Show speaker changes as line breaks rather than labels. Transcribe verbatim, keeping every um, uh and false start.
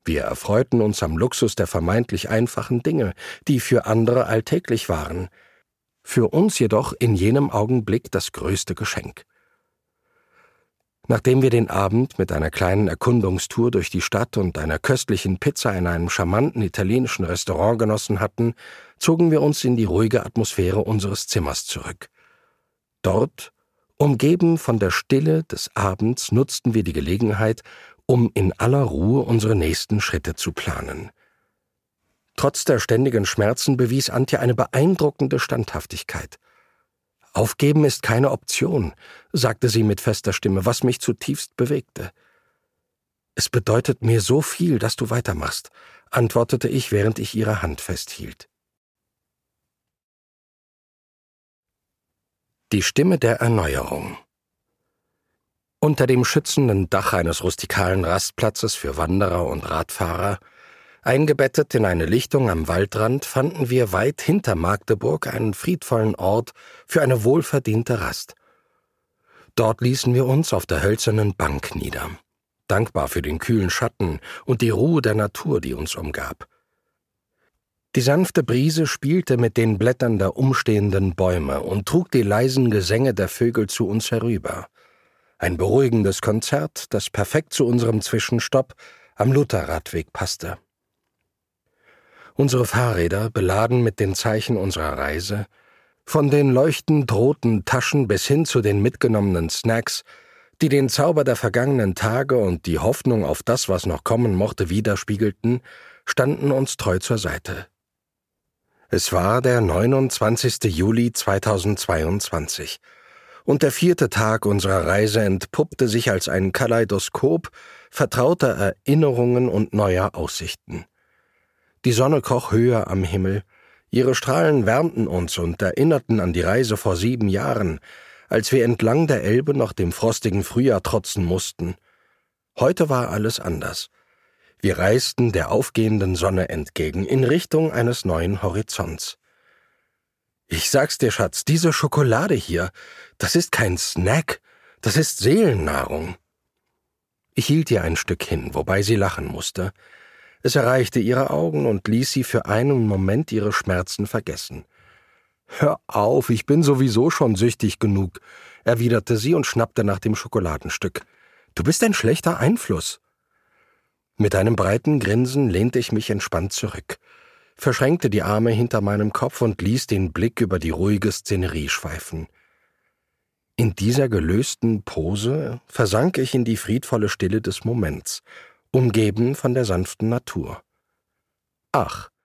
Wir erfreuten uns am Luxus der vermeintlich einfachen Dinge, die für andere alltäglich waren, für uns jedoch in jenem Augenblick das größte Geschenk. Nachdem wir den Abend mit einer kleinen Erkundungstour durch die Stadt und einer köstlichen Pizza in einem charmanten italienischen Restaurant genossen hatten, zogen wir uns in die ruhige Atmosphäre unseres Zimmers zurück. Dort, umgeben von der Stille des Abends, nutzten wir die Gelegenheit, um in aller Ruhe unsere nächsten Schritte zu planen. Trotz der ständigen Schmerzen bewies Antje eine beeindruckende Standhaftigkeit. »Aufgeben ist keine Option«, sagte sie mit fester Stimme, was mich zutiefst bewegte. »Es bedeutet mir so viel, dass du weitermachst«, antwortete ich, während ich ihre Hand festhielt. Die Stimme der Erneuerung. Unter dem schützenden Dach eines rustikalen Rastplatzes für Wanderer und Radfahrer, eingebettet in eine Lichtung am Waldrand, fanden wir weit hinter Magdeburg einen friedvollen Ort für eine wohlverdiente Rast. Dort ließen wir uns auf der hölzernen Bank nieder, dankbar für den kühlen Schatten und die Ruhe der Natur, die uns umgab. Die sanfte Brise spielte mit den Blättern der umstehenden Bäume und trug die leisen Gesänge der Vögel zu uns herüber. Ein beruhigendes Konzert, das perfekt zu unserem Zwischenstopp am Lutherradweg passte. Unsere Fahrräder, beladen mit den Zeichen unserer Reise, von den leuchtend roten Taschen bis hin zu den mitgenommenen Snacks, die den Zauber der vergangenen Tage und die Hoffnung auf das, was noch kommen mochte, widerspiegelten, standen uns treu zur Seite. Es war der neunundzwanzigste Juli zweitausendzweiundzwanzig, und der vierte Tag unserer Reise entpuppte sich als ein Kaleidoskop vertrauter Erinnerungen und neuer Aussichten. Die Sonne kroch höher am Himmel, ihre Strahlen wärmten uns und erinnerten an die Reise vor sieben Jahren, als wir entlang der Elbe noch dem frostigen Frühjahr trotzen mussten. Heute war alles anders. Wir reisten der aufgehenden Sonne entgegen, in Richtung eines neuen Horizonts. »Ich sag's dir, Schatz, diese Schokolade hier, das ist kein Snack, das ist Seelennahrung.« Ich hielt ihr ein Stück hin, wobei sie lachen musste. Es erreichte ihre Augen und ließ sie für einen Moment ihre Schmerzen vergessen. »Hör auf, ich bin sowieso schon süchtig genug«, erwiderte sie und schnappte nach dem Schokoladenstück. »Du bist ein schlechter Einfluss.« Mit einem breiten Grinsen lehnte ich mich entspannt zurück, verschränkte die Arme hinter meinem Kopf und ließ den Blick über die ruhige Szenerie schweifen. In dieser gelösten Pose versank ich in die friedvolle Stille des Moments, umgeben von der sanften Natur. Ach,